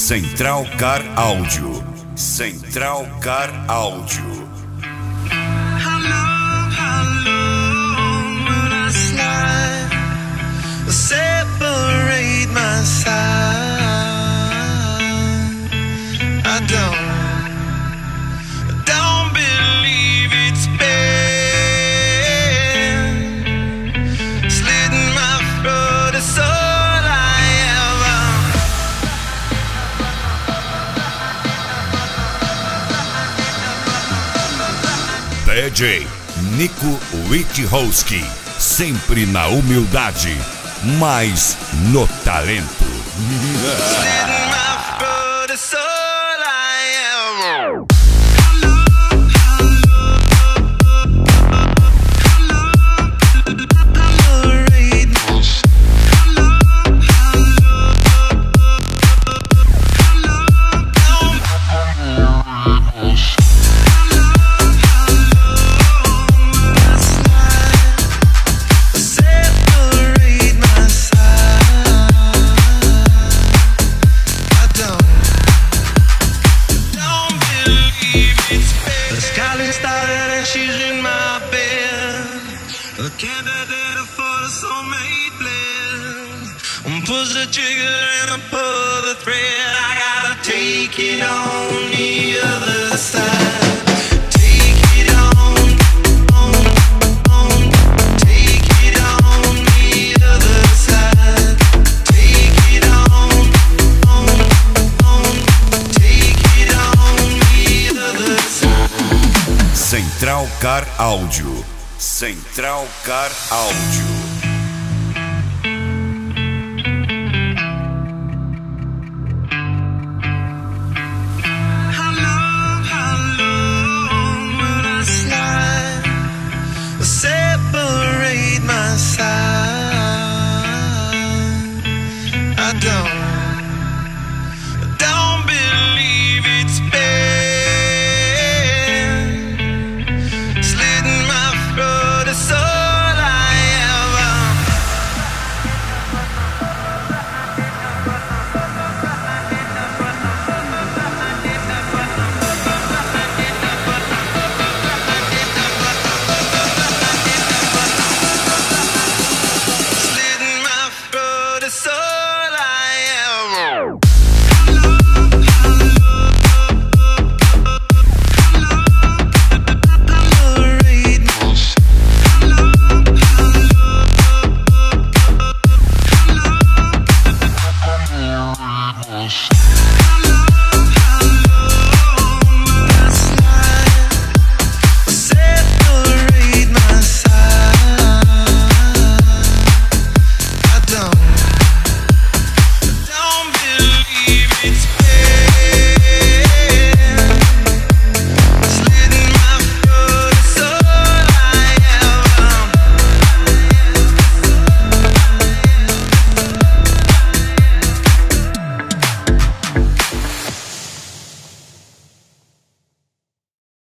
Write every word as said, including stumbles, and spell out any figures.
Central Car Áudio. Central Car Áudio. How long, how long will I slide? Separate my side. I don't, I don't believe it's been slitting my throat. It's all I D J Nico Witkowski, sempre na humildade, mas no talento. slitting my throat. It's all I am. She's in my bed, a candidate for the soulmate blend. Push the trigger and I pull the thread. I gotta take it on the other side. Take it on, on, on. Take it on the other side. Take it on, on, on. Take it on the other side. Central Car Áudio. Central Car Áudio.